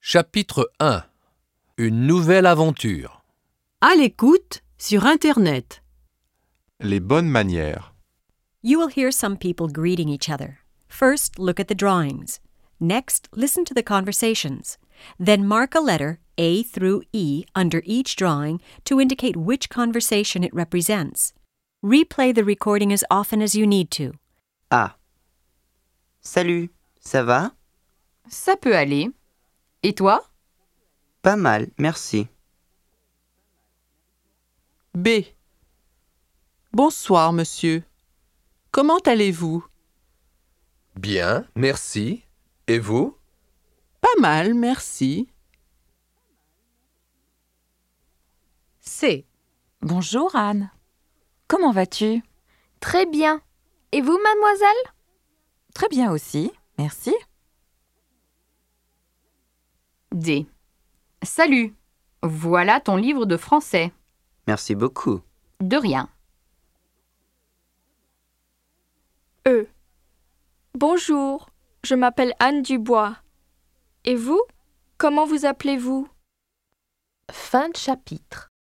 Chapitre 1. Une nouvelle aventure. À l'écoute sur Internet. Les bonnes manières. You will hear some people greeting each other. First, look at the drawings. Next, listen to the conversations. Then mark a letter, A through E, under each drawing to indicate which conversation it represents. Replay the recording as often as you need to. A. Salut, ça va? Ça peut aller. Et toi? Pas mal, merci. B. Bonsoir, monsieur. Comment allez-vous? Bien, merci. Et vous? Pas mal, merci. C. Bonjour Anne. Comment vas-tu? Très bien. Et vous, mademoiselle? Très bien aussi, merci. D. Salut. Voilà ton livre de français. Merci beaucoup. De rien. E. Bonjour, je m'appelle Anne Dubois. Et vous? Comment vous appelez-vous? Fin de chapitre.